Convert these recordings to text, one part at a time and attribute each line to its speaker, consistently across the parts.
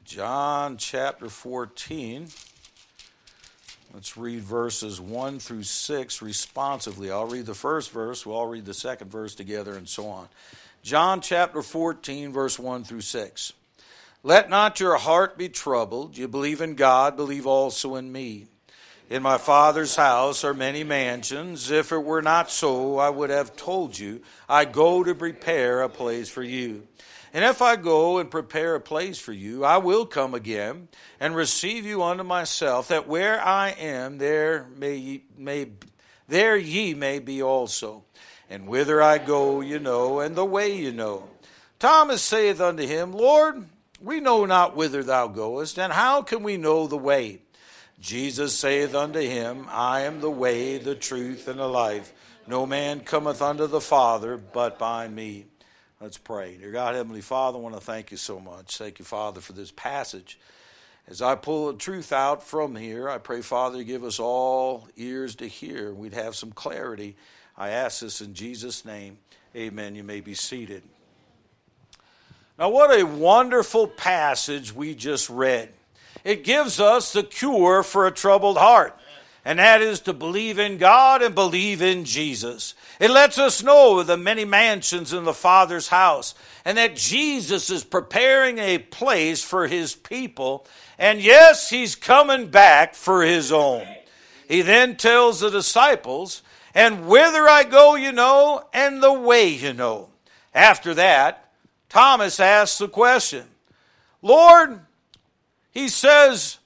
Speaker 1: John chapter 14. Let's read verses 1 through 6 responsively. I'll read the first verse, we'll all read the second verse together, and so on. John chapter 14, verse 1 through 6. Let not your heart be troubled. You believe in God, believe also in me. In my Father's house are many mansions. If it were not so, I would have told you, I go to prepare a place for you. And if I go and prepare a place for you, I will come again and receive you unto myself, that where I am, there ye may be also. And whither I go, you know, and the way you know. Thomas saith unto him, Lord, we know not whither thou goest, and how can we know the way? Jesus saith unto him, I am the way, the truth, and the life. No man cometh unto the Father but by me. Let's pray. Dear God, Heavenly Father, I want to thank you so much. Thank you, Father, for this passage. As I pull the truth out from here, I pray, Father, you give us all ears to hear. We'd have some clarity. I ask this in Jesus' name. Amen. You may be seated. Now, what a wonderful passage we just read. It gives us the cure for a troubled heart, and that is to believe in God and believe in Jesus. It lets us know the many mansions in the Father's house, and that Jesus is preparing a place for his people, and yes, he's coming back for his own. He then tells the disciples, and whither I go you know, and the way you know. After that, Thomas asks the question, Lord, he says,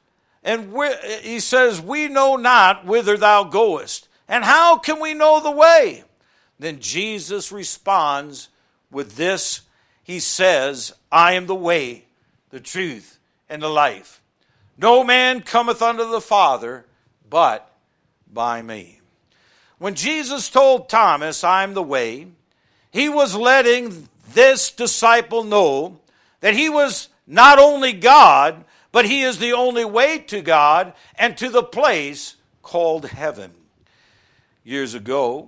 Speaker 1: we know not whither thou goest, and how can we know the way? Then Jesus responds with this. He says, I am the way, the truth, and the life. No man cometh unto the Father but by me. When Jesus told Thomas, I am the way, he was letting this disciple know that he was not only God, but he is the only way to God and to the place called heaven. Years ago,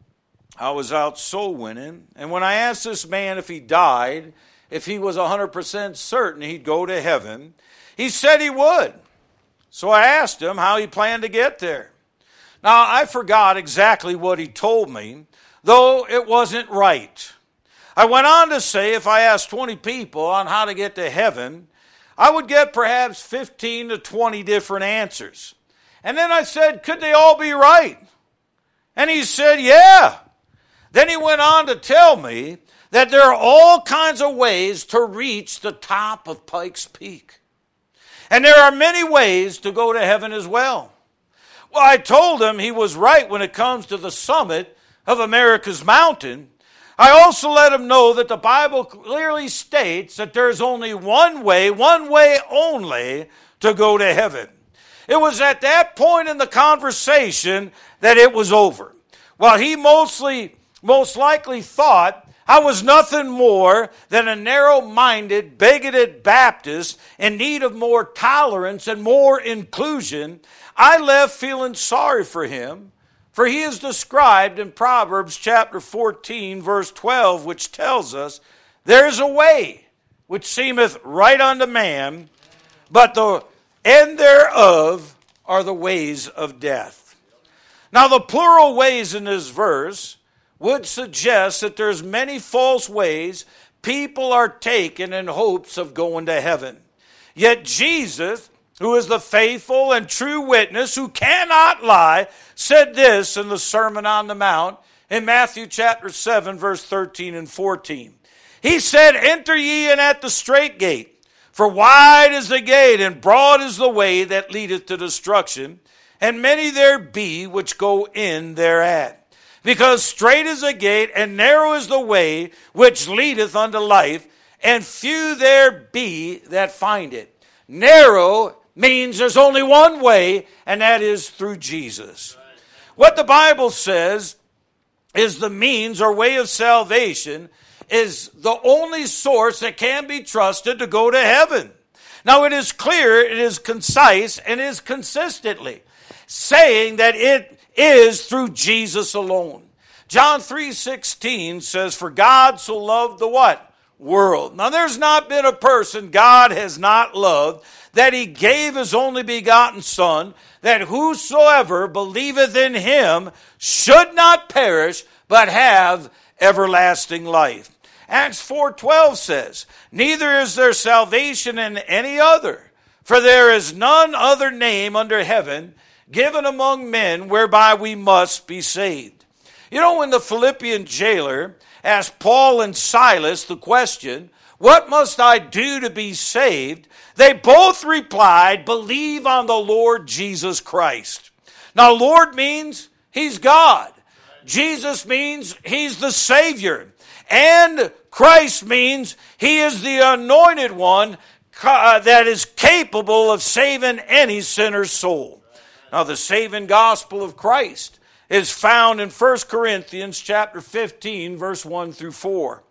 Speaker 1: I was out soul winning, and when I asked this man if he died, if he was 100% certain he'd go to heaven, he said he would. So I asked him how he planned to get there. Now, I forgot exactly what he told me, though it wasn't right. I went on to say if I asked 20 people on how to get to heaven, I would get perhaps 15 to 20 different answers. And then I said, could they all be right? And he said, yeah. Then he went on to tell me that there are all kinds of ways to reach the top of Pikes Peak. And there are many ways to go to heaven as well. Well, I told him he was right when it comes to the summit of America's mountain. I also let him know that the Bible clearly states that there's only one way only to go to heaven. It was at that point in the conversation that it was over. While he most likely thought I was nothing more than a narrow-minded, bigoted Baptist in need of more tolerance and more inclusion, I left feeling sorry for him. For he is described in Proverbs chapter 14, verse 12, which tells us, there is a way which seemeth right unto man, but the end thereof are the ways of death. Now, the plural ways in this verse would suggest that there's many false ways people are taking in hopes of going to heaven. Yet Jesus, who is the faithful and true witness, who cannot lie, said this in the Sermon on the Mount in Matthew chapter 7, verse 13 and 14. He said, enter ye in at the strait gate, for wide is the gate, and broad is the way that leadeth to destruction, and many there be which go in thereat. Because strait is the gate, and narrow is the way which leadeth unto life, and few there be that find it. Narrow means there's only one way, and that is through Jesus. What the Bible says is the means or way of salvation is the only source that can be trusted to go to heaven. Now, it is clear, it is concise, and it is consistently saying that it is through Jesus alone. John 3:16 says, for God so loved the what? world. Now, there's not been a person God has not loved, that he gave his only begotten Son, that whosoever believeth in him should not perish, but have everlasting life. Acts 4:12 says, neither is there salvation in any other, for there is none other name under heaven given among men whereby we must be saved. You know, when the Philippian jailer asked Paul and Silas the question, what must I do to be saved? They both replied, believe on the Lord Jesus Christ. Now, Lord means he's God. Jesus means he's the Savior. And Christ means he is the anointed one that is capable of saving any sinner's soul. Now, the saving gospel of Christ is found in 1 Corinthians chapter 15, verse 1 through 4.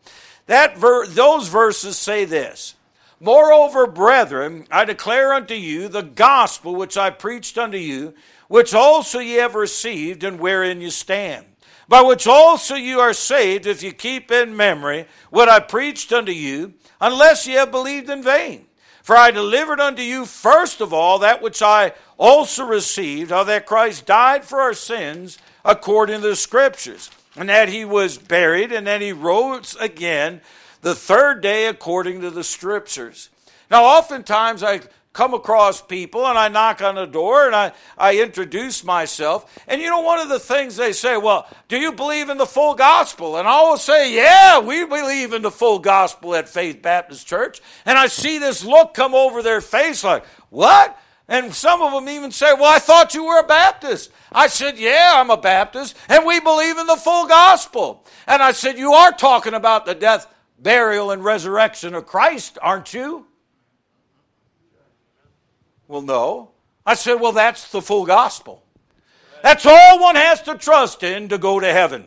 Speaker 1: Those verses say this, moreover, brethren, I declare unto you the gospel which I preached unto you, which also ye have received, and wherein you stand, by which also you are saved, if you keep in memory what I preached unto you, unless ye have believed in vain. For I delivered unto you first of all that which I also received, how that Christ died for our sins according to the Scriptures, and that he was buried, and that he rose again the third day according to the Scriptures. Now, oftentimes I come across people and I knock on the door and I introduce myself. And you know, one of the things they say, well, do you believe in the full gospel? And I always say, yeah, we believe in the full gospel at Faith Baptist Church. And I see this look come over their face like, what? And some of them even say, well, I thought you were a Baptist. I said, yeah, I'm a Baptist, and we believe in the full gospel. And I said, you are talking about the death, burial, and resurrection of Christ, aren't you? Well, no. I said, well, that's the full gospel. That's all one has to trust in to go to heaven.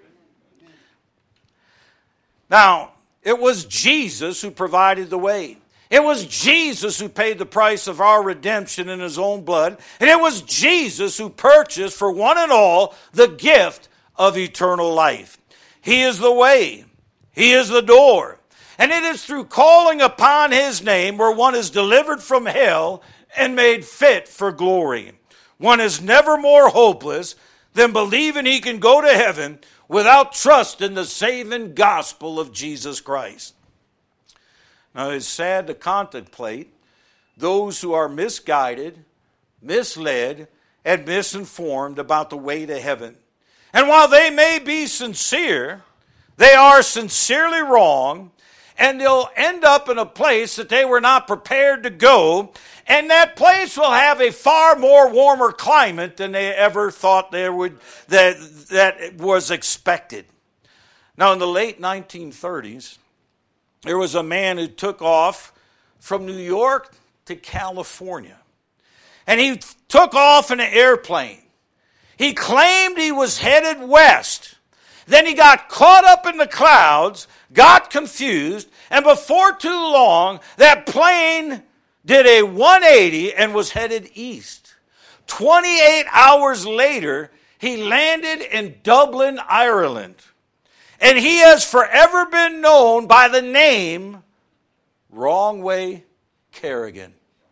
Speaker 1: Now, it was Jesus who provided the way. It was Jesus who paid the price of our redemption in his own blood. And it was Jesus who purchased for one and all the gift of eternal life. He is the way. He is the door. And it is through calling upon his name where one is delivered from hell and made fit for glory. One is never more hopeless than believing he can go to heaven without trust in the saving gospel of Jesus Christ. Now, it's sad to contemplate those who are misguided, misled, and misinformed about the way to heaven. And while they may be sincere, they are sincerely wrong, and they'll end up in a place that they were not prepared to go, and that place will have a far more warmer climate than they ever thought that was expected. Now, in the late 1930s, there was a man who took off from New York to California. And he took off in an airplane. He claimed he was headed west. Then he got caught up in the clouds, got confused, and before too long, that plane did a 180 and was headed east. 28 hours later, he landed in Dublin, Ireland. And he has forever been known by the name Wrong Way Kerrigan.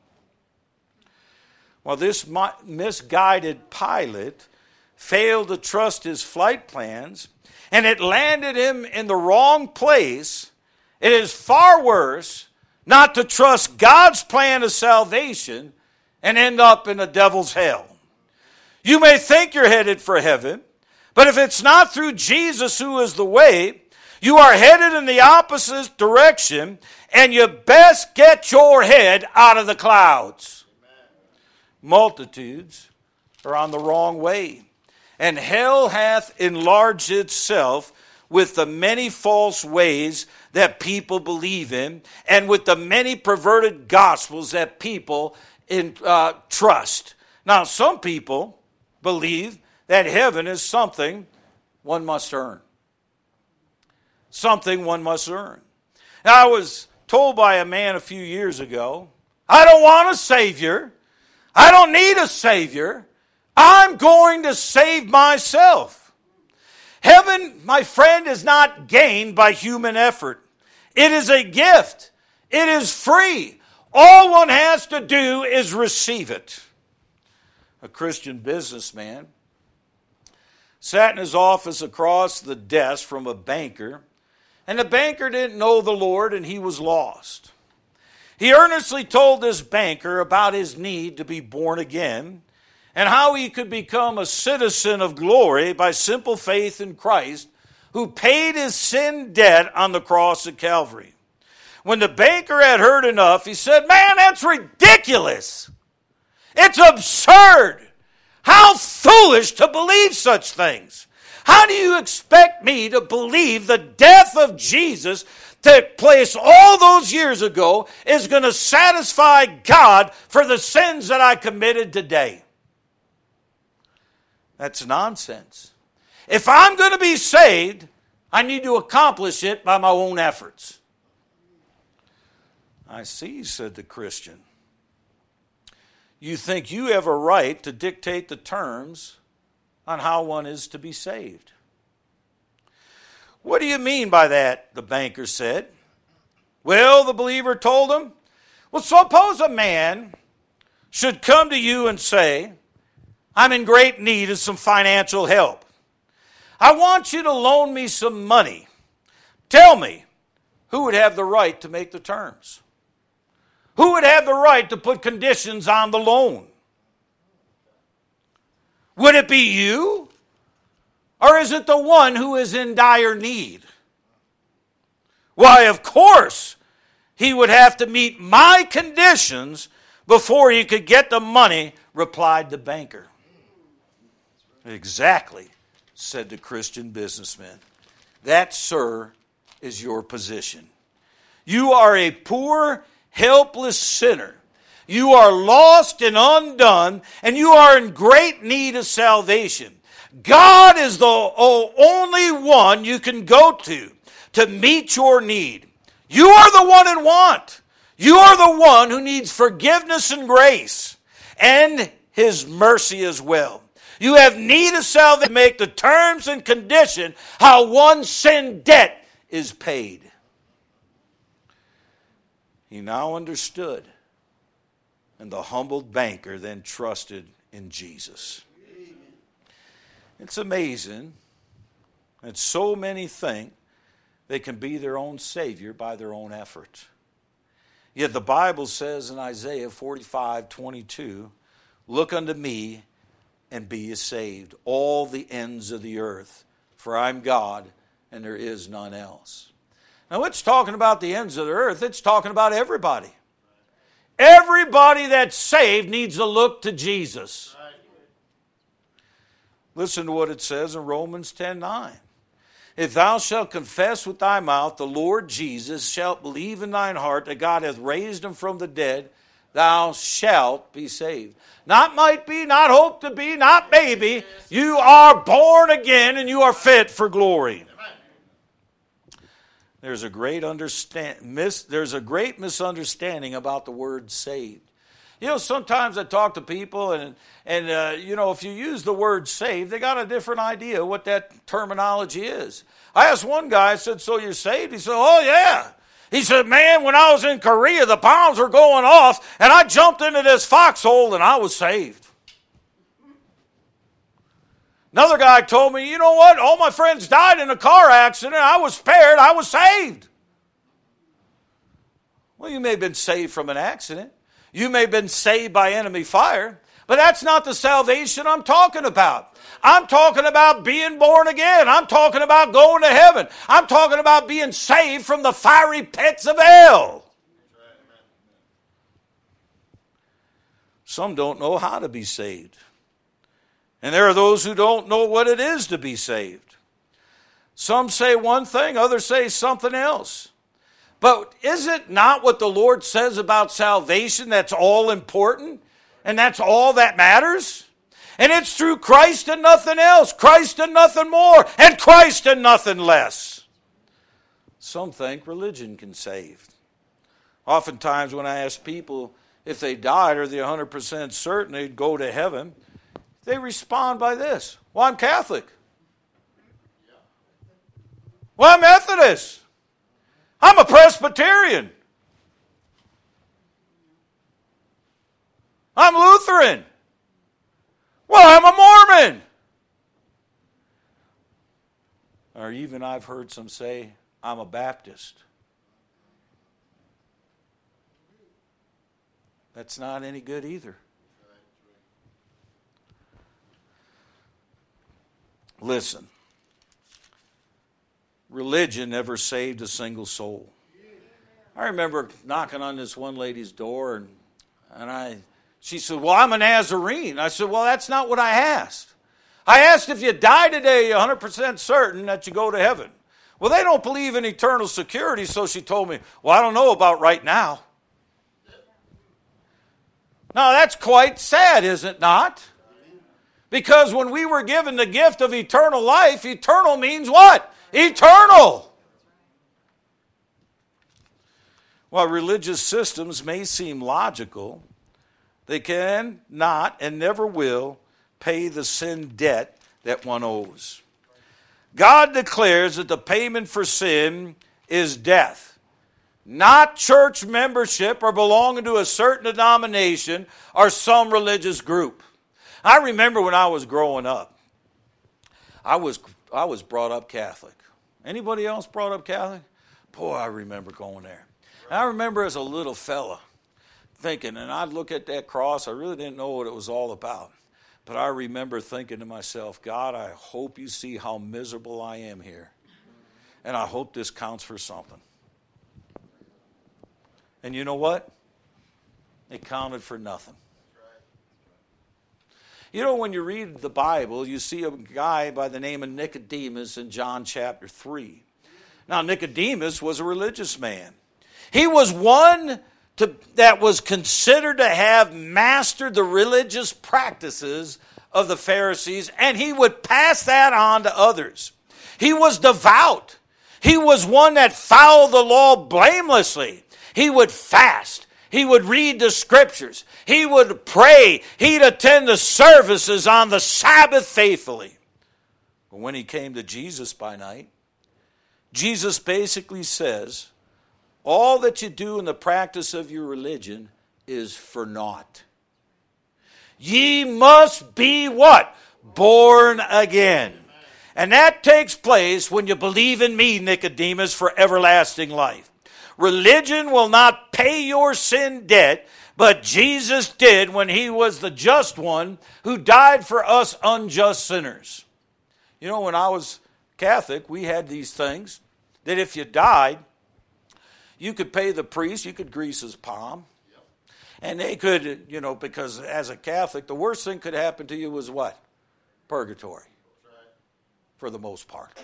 Speaker 1: Well, this misguided pilot failed to trust his flight plans, and it landed him in the wrong place. It is far worse not to trust God's plan of salvation and end up in the devil's hell. You may think you're headed for heaven, but if it's not through Jesus who is the way, you are headed in the opposite direction, and you best get your head out of the clouds. Amen. Multitudes are on the wrong way, and hell hath enlarged itself with the many false ways that people believe in, and with the many perverted gospels that people trust. Now, some people believe that heaven is something one must earn. Something one must earn. Now, I was told by a man a few years ago, I don't want a Savior. I don't need a Savior. I'm going to save myself. Heaven, my friend, is not gained by human effort. It is a gift. It is free. All one has to do is receive it. A Christian businessman sat in his office across the desk from a banker, and the banker didn't know the Lord and he was lost. He earnestly told this banker about his need to be born again and how he could become a citizen of glory by simple faith in Christ, who paid his sin debt on the cross of Calvary. When the banker had heard enough, he said, "Man, that's ridiculous. It's absurd. How foolish to believe such things. How do you expect me to believe the death of Jesus took place all those years ago is going to satisfy God for the sins that I committed today?" That's nonsense. If I'm going to be saved, I need to accomplish it by my own efforts. "I see," said the Christian. "You think you have a right to dictate the terms on how one is to be saved." "What do you mean by that?" the banker said. "Well," the believer told him, "well, suppose a man should come to you and say, 'I'm in great need of some financial help. I want you to loan me some money. Tell me, who would have the right to make the terms? Who would have the right to put conditions on the loan? Would it be you? Or is it the one who is in dire need?' 'Why, of course, he would have to meet my conditions before he could get the money,' replied the banker. "Exactly," said the Christian businessman. "That, sir, is your position. You are a poor, helpless sinner. You are lost and undone, and you are in great need of salvation. God is the only one you can go to meet your need. You are the one in want. You are the one who needs forgiveness and grace, and His mercy as well. You have need of salvation to make the terms and condition how one's sin debt is paid." He now understood, and the humbled banker then trusted in Jesus. It's amazing that so many think they can be their own Savior by their own effort. Yet the Bible says in Isaiah 45:22, "Look unto me and be ye saved, all the ends of the earth, for I'm God and there is none else." Now it's talking about the ends of the earth. It's talking about everybody. Everybody that's saved needs to look to Jesus. Listen to what it says in Romans 10:9. "If thou shalt confess with thy mouth the Lord Jesus, shalt believe in thine heart that God hath raised him from the dead, thou shalt be saved." Not might be, not hope to be, not maybe. You are born again and you are fit for glory. There's a great misunderstanding about the word saved. You know, sometimes I talk to people and if you use the word saved, they got a different idea what that terminology is. I asked one guy, I said, "So you're saved?" He said, "Oh, yeah." He said, "Man, when I was in Korea, the bombs were going off, and I jumped into this foxhole, and I was saved." Another guy told me, "You know what? All my friends died in a car accident. I was spared. I was saved." Well, you may have been saved from an accident. You may have been saved by enemy fire, but that's not the salvation I'm talking about. I'm talking about being born again. I'm talking about going to heaven. I'm talking about being saved from the fiery pits of hell. Some don't know how to be saved. And there are those who don't know what it is to be saved. Some say one thing, others say something else. But is it not what the Lord says about salvation that's all important? And that's all that matters? And it's through Christ and nothing else, Christ and nothing more, and Christ and nothing less. Some think religion can save. Oftentimes when I ask people if they died, are they 100% certain they'd go to heaven? They respond by this: "Well, I'm Catholic. Well, I'm Methodist. I'm a Presbyterian. I'm Lutheran. Well, I'm a Mormon. Or even I've heard some say, I'm a Baptist. That's not any good either. Listen, religion never saved a single soul. I remember knocking on this one lady's door, and she said, well, I'm a Nazarene. I said, well, that's not what I asked. I asked if you die today, 100% certain that you go to heaven. Well, they don't believe in eternal security, so she told me, well, I don't know about right now. Now, that's quite sad, is it not? Because when we were given the gift of eternal life, eternal means what? Eternal. While religious systems may seem logical, they can not and never will pay the sin debt that one owes. God declares that the payment for sin is death, not church membership or belonging to a certain denomination or some religious group. I remember when I was growing up, I was brought up Catholic. Anybody else brought up Catholic? Boy, I remember going there. And I remember as a little fella thinking, and I'd look at that cross, I really didn't know what it was all about. But I remember thinking to myself, God, I hope you see how miserable I am here. And I hope this counts for something. And you know what? It counted for nothing. You know, when you read the Bible, you see a guy by the name of Nicodemus in John chapter 3. Now, Nicodemus was a religious man. He was one that was considered to have mastered the religious practices of the Pharisees, and he would pass that on to others. He was devout. He was one that followed the law blamelessly. He would fast. He would read the scriptures. He would pray. He'd attend the services on the Sabbath faithfully. But when he came to Jesus by night, Jesus basically says, all that you do in the practice of your religion is for naught. Ye must be what? Born again. And that takes place when you believe in me, Nicodemus, for everlasting life. Religion will not pay your sin debt, but Jesus did when he was the just one who died for us unjust sinners. You know, when I was Catholic, we had these things that if you died, you could pay the priest, you could grease his palm. And they could, you know, because as a Catholic, the worst thing could happen to you was what? Purgatory. For the most part.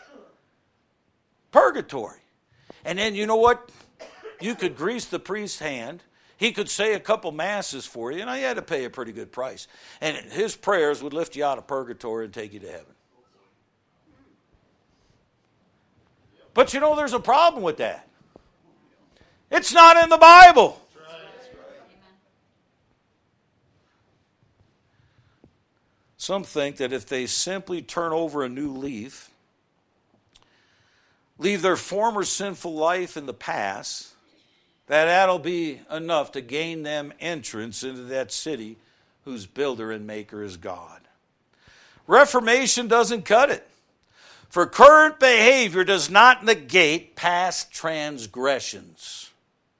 Speaker 1: Purgatory. And then you know what? You could grease the priest's hand. He could say a couple masses for you. And you had to pay a pretty good price. And his prayers would lift you out of purgatory and take you to heaven. But you know, there's a problem with that. It's not in the Bible. Some think that if they simply turn over a new leaf, leave their former sinful life in the past, that'll be enough to gain them entrance into that city whose builder and maker is God. Reformation doesn't cut it. For current behavior does not negate past transgressions.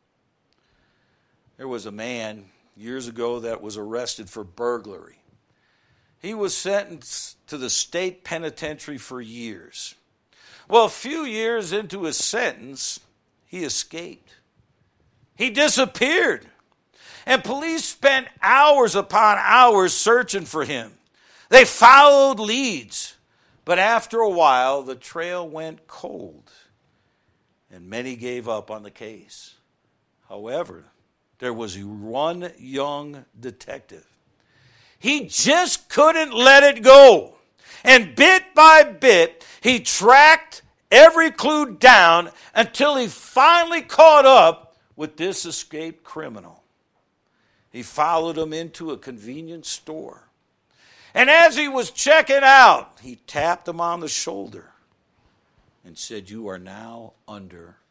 Speaker 1: There was a man years ago that was arrested for burglary. He was sentenced to the state penitentiary for years. Well, a few years into his sentence, he escaped. He disappeared. And police spent hours upon hours searching for him. They followed leads. But after a while, the trail went cold. And many gave up on the case. However, there was one young detective. He just couldn't let it go. And bit by bit, he tracked every clue down until he finally caught up with this escaped criminal. He followed him into a convenience store. And as he was checking out, he tapped him on the shoulder and said, "You are now under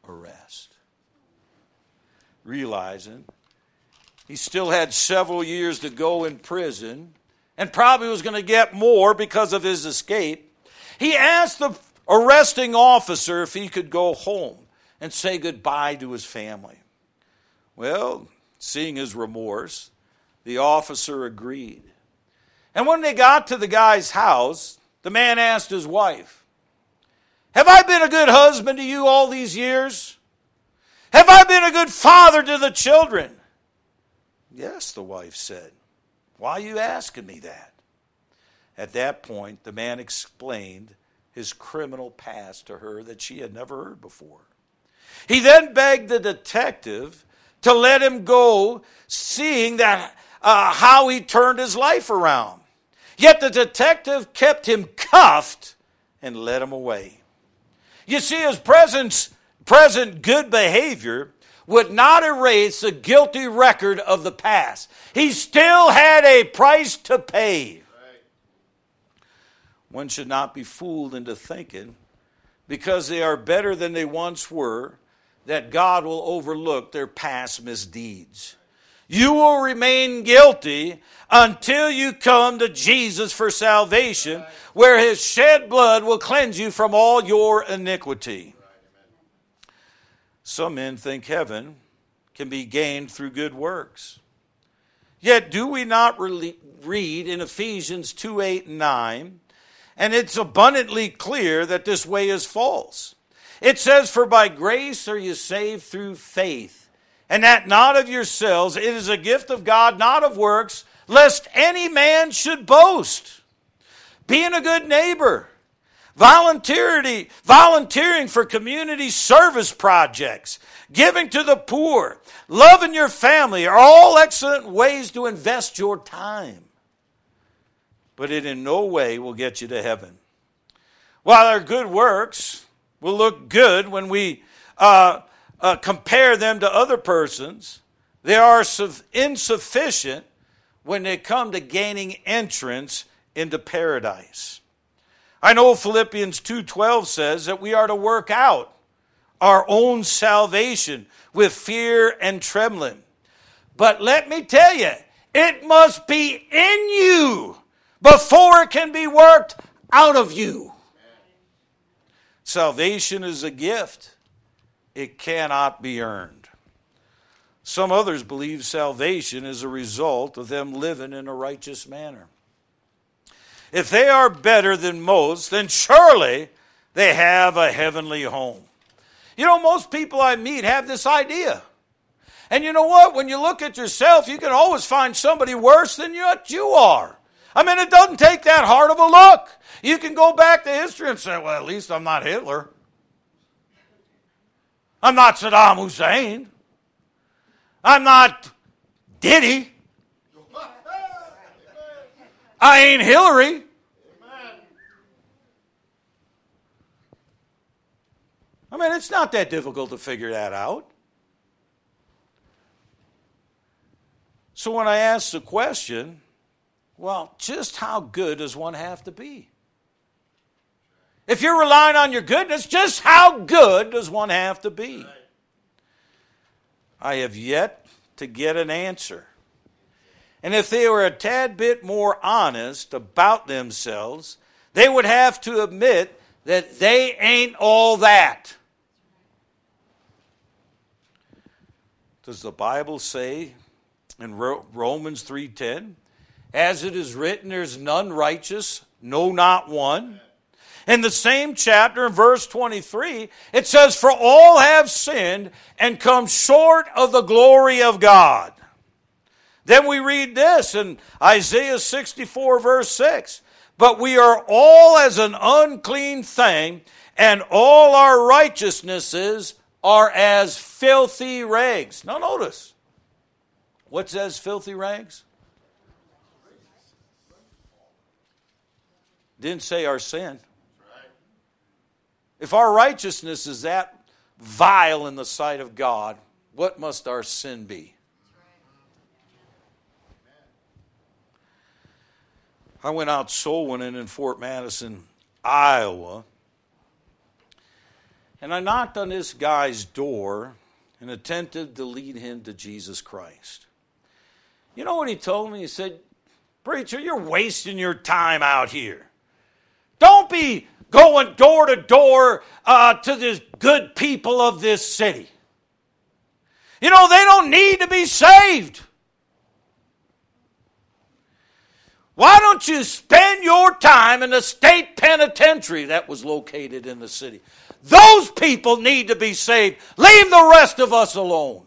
Speaker 1: arrest. Realizing he still had several years to go in prison and probably was going to get more because of his escape, he asked the arresting officer if he could go home and say goodbye to his family. Well, seeing his remorse, the officer agreed. And when they got to the guy's house, the man asked his wife, "Have I been a good husband to you all these years? Have I been a good father to the children?" "Yes," the wife said. "Why are you asking me that?" At that point, the man explained his criminal past to her that she had never heard before. He then begged the detective to let him go, seeing that how he turned his life around. Yet the detective kept him cuffed and led him away. You see, his present good behavior would not erase the guilty record of the past. He still had a price to pay. One should not be fooled into thinking, because they are better than they once were, that God will overlook their past misdeeds. You will remain guilty until you come to Jesus for salvation, where his shed blood will cleanse you from all your iniquity. Some men think heaven can be gained through good works. Yet do we not read in Ephesians 2:8 and 9, and it's abundantly clear that this way is false. It says, "For by grace are you saved through faith, and that not of yourselves, it is a gift of God, not of works, lest any man should boast." Being a good neighbor, volunteering for community service projects, giving to the poor, loving your family are all excellent ways to invest your time. But it in no way will get you to heaven. While our good works will look good when we compare them to other persons, they are insufficient when they come to gaining entrance into paradise. I know Philippians 2:12 says that we are to work out our own salvation with fear and trembling. But let me tell you, it must be in you before it can be worked out of you. Salvation is a gift. It cannot be earned. Some others believe salvation is a result of them living in a righteous manner. If they are better than most, then surely they have a heavenly home. You know, most people I meet have this idea. And you know what? When you look at yourself, you can always find somebody worse than what you are. I mean, it doesn't take that hard of a look. You can go back to history and say, well, at least I'm not Hitler. I'm not Saddam Hussein. I'm not Diddy. I ain't Hillary. I mean, it's not that difficult to figure that out. So when I ask the question, well, just how good does one have to be? If you're relying on your goodness, just how good does one have to be? I have yet to get an answer. And if they were a tad bit more honest about themselves, they would have to admit that they ain't all that. Does the Bible say in Romans 3:10, as it is written, there's none righteous, no, not one? In the same chapter, in verse 23, it says, for all have sinned and come short of the glory of God. Then we read this in Isaiah 64, verse 6. But we are all as an unclean thing, and all our righteousnesses are as filthy rags. Now notice, what says filthy rags? Didn't say our sin. If our righteousness is that vile in the sight of God, what must our sin be? I went out soul winning in Fort Madison, Iowa. And I knocked on this guy's door and attempted to lead him to Jesus Christ. You know what he told me? He said, "Preacher, you're wasting your time out here. Don't be going door to door to the good people of this city. You know, they don't need to be saved. Why don't you spend your time in the state penitentiary that was located in the city? Those people need to be saved. Leave the rest of us alone."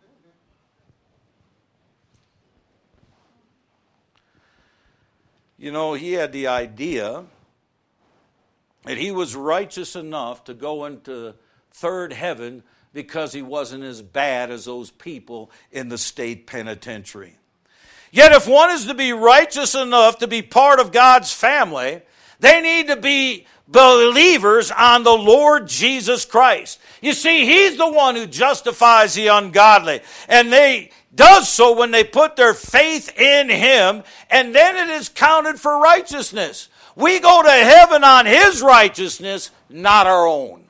Speaker 1: You know, he had the idea that he was righteous enough to go into third heaven because he wasn't as bad as those people in the state penitentiary. Yet if one is to be righteous enough to be part of God's family, they need to be believers on the Lord Jesus Christ. You see, He's the one who justifies the ungodly. And they does so when they put their faith in Him, and then it is counted for righteousness. We go to heaven on His righteousness, not our own.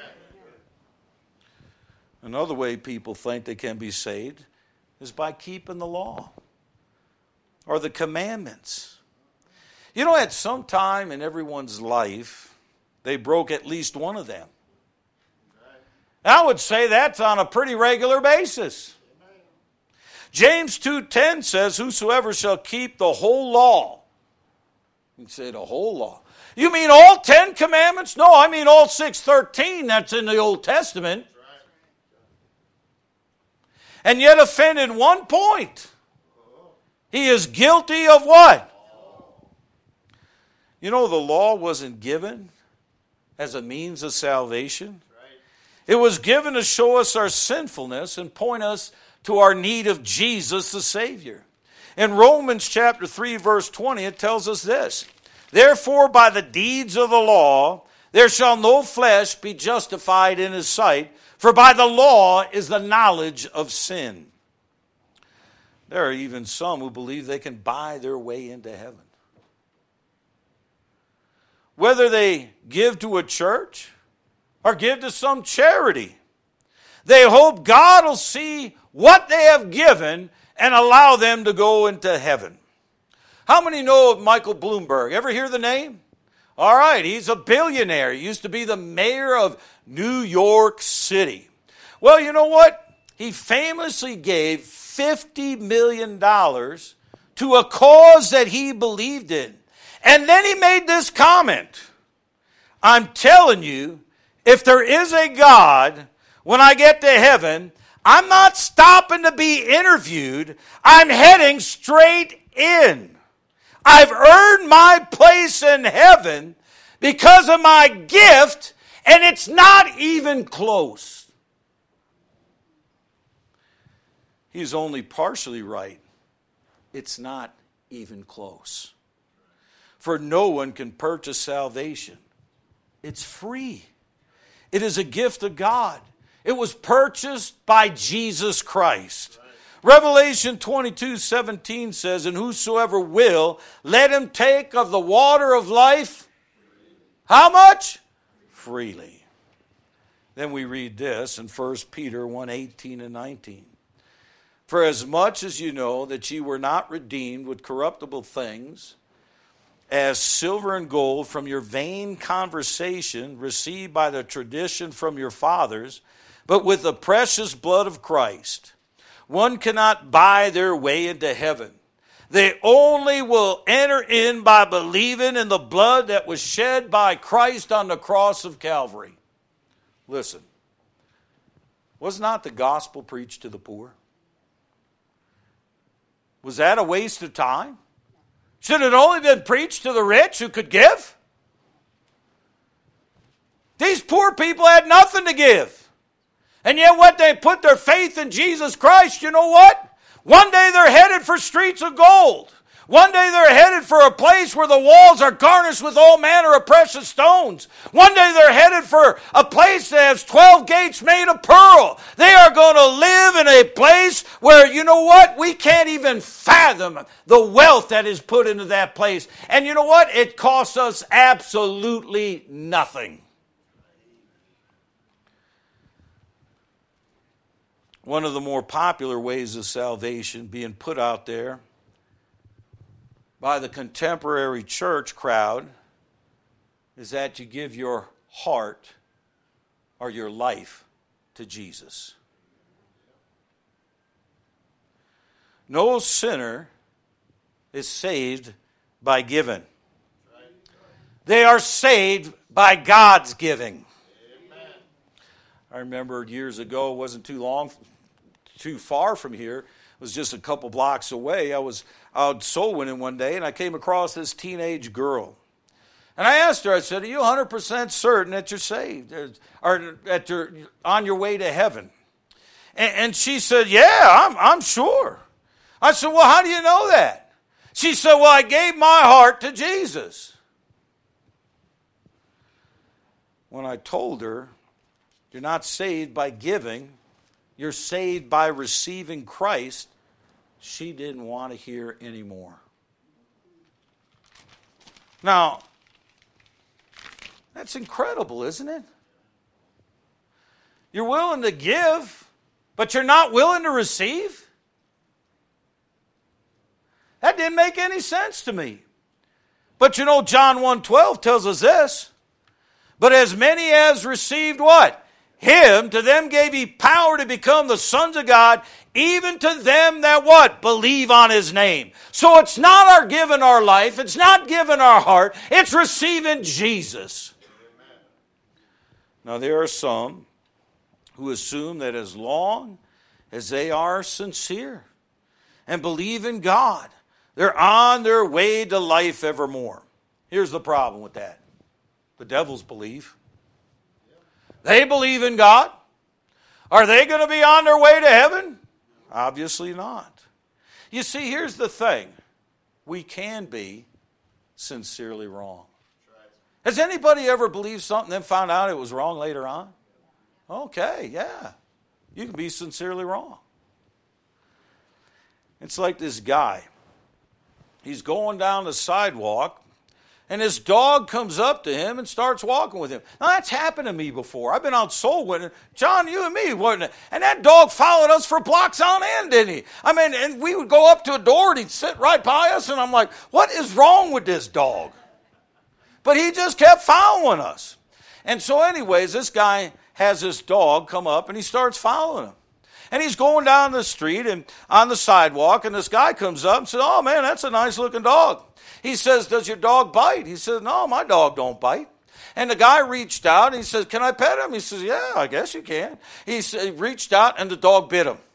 Speaker 1: Another way people think they can be saved is by keeping the law or the commandments. You know, at some time in everyone's life, they broke at least one of them. I would say that's on a pretty regular basis. James 2:10 says, "Whosoever shall keep the whole law." You say the whole law. You mean all 10 commandments? No, I mean all 613 that's in the Old Testament. And yet offend in one point. He is guilty of what? You know, the law wasn't given as a means of salvation. It was given to show us our sinfulness and point us to our need of Jesus the Savior. In Romans chapter 3, verse 20, it tells us this: "Therefore by the deeds of the law there shall no flesh be justified in His sight, for by the law is the knowledge of sin." There are even some who believe they can buy their way into heaven. Whether they give to a church or give to some charity, they hope God will see what they have given and allow them to go into heaven. How many know of Michael Bloomberg? Ever hear the name? All right, he's a billionaire. He used to be the mayor of New York City. Well, you know what? He famously gave $50 million to a cause that he believed in. And then he made this comment: "I'm telling you, if there is a God, when I get to heaven, I'm not stopping to be interviewed. I'm heading straight in. I've earned my place in heaven because of my gift, and it's not even close." He's only partially right. It's not even close. For no one can purchase salvation. It's free. It is a gift of God. It was purchased by Jesus Christ. Revelation 22:17 says, "And whosoever will, let him take of the water of life." How much? Freely. Then we read this in 1 Peter 1:18 and 19. "For as much as you know that ye were not redeemed with corruptible things, as silver and gold from your vain conversation received by the tradition from your fathers, but with the precious blood of Christ." One cannot buy their way into heaven. They only will enter in by believing in the blood that was shed by Christ on the cross of Calvary. Listen, was not the gospel preached to the poor? Was that a waste of time? Should it only been preached to the rich who could give? These poor people had nothing to give. And yet when they put their faith in Jesus Christ, you know what? One day they're headed for streets of gold. One day they're headed for a place where the walls are garnished with all manner of precious stones. One day they're headed for a place that has 12 gates made of pearl. They are going to live in a place where, you know what? We can't even fathom the wealth that is put into that place. And you know what? It costs us absolutely nothing. One of the more popular ways of salvation being put out there by the contemporary church crowd is that you give your heart or your life to Jesus. No sinner is saved by giving. They are saved by God's giving. I remember years ago, it wasn't too far from here, it was just a couple blocks away. I was out soul winning one day, and I came across this teenage girl. And I asked her, I said, are you 100% certain that you're saved, or that you're on your way to heaven? And she said, yeah, I'm sure. I said, well, how do you know that? She said, well, I gave my heart to Jesus. When I told her, you're not saved by giving, you're saved by receiving Christ, she didn't want to hear anymore. Now, that's incredible, isn't it? You're willing to give, but you're not willing to receive? That didn't make any sense to me. But you know, John 1:12 tells us this. But as many as received what? Him, to them gave he power to become the sons of God, even to them that what? Believe on his name. So it's not our giving our life, it's not giving our heart, it's receiving Jesus. Amen. Now there are some who assume that as long as they are sincere and believe in God, they're on their way to life evermore. Here's the problem with that. The devils believe. They believe in God. Are they going to be on their way to heaven? Obviously not. You see, here's the thing. We can be sincerely wrong. Has anybody ever believed something and then found out it was wrong later on? Okay, yeah. You can be sincerely wrong. It's like this guy. He's going down the sidewalk, and his dog comes up to him and starts walking with him. Now, that's happened to me before. I've been out soul winning. John, you and me, wasn't it? And that dog followed us for blocks on end, didn't he? I mean, and we would go up to a door, and he'd sit right by us, and I'm like, what is wrong with this dog? But he just kept following us. And so anyways, this guy has this dog come up, and he starts following him. And he's going down the street and on the sidewalk, and this guy comes up and says, oh, man, that's a nice-looking dog. He says, does your dog bite? He says, no, my dog don't bite. And the guy reached out, and he says, can I pet him? He says, yeah, I guess you can. He reached out, and the dog bit him.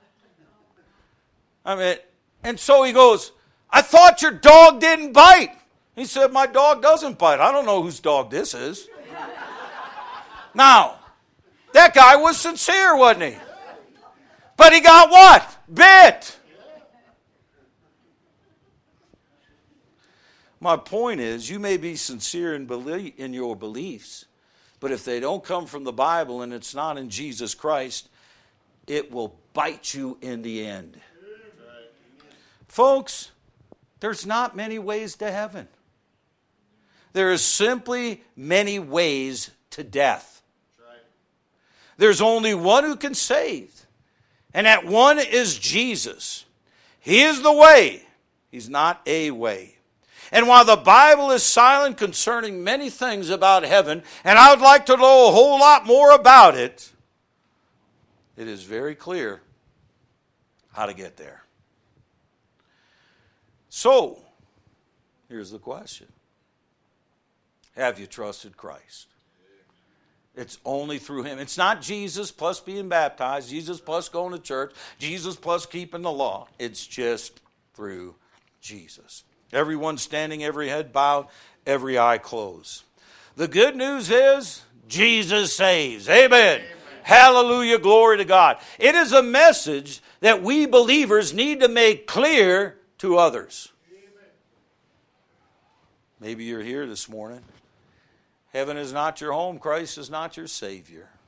Speaker 1: I mean, and so he goes, I thought your dog didn't bite. He said, my dog doesn't bite. I don't know whose dog this is. Now, that guy was sincere, wasn't he? But he got what? Bit. My point is, you may be sincere in your beliefs, but if they don't come from the Bible and it's not in Jesus Christ, it will bite you in the end. Folks, there's not many ways to heaven. There is simply many ways to death. There's only one who can save. And that one is Jesus. He is the way. He's not a way. And while the Bible is silent concerning many things about heaven, and I would like to know a whole lot more about it, it is very clear how to get there. So, here's the question. Have you trusted Christ? It's only through him. It's not Jesus plus being baptized, Jesus plus going to church, Jesus plus keeping the law. It's just through Jesus. Everyone standing, every head bowed, every eye closed. The good news is Jesus saves. Amen. Amen. Hallelujah, glory to God. It is a message that we believers need to make clear to others. Amen. Maybe you're here this morning. Heaven is not your home. Christ is not your Savior.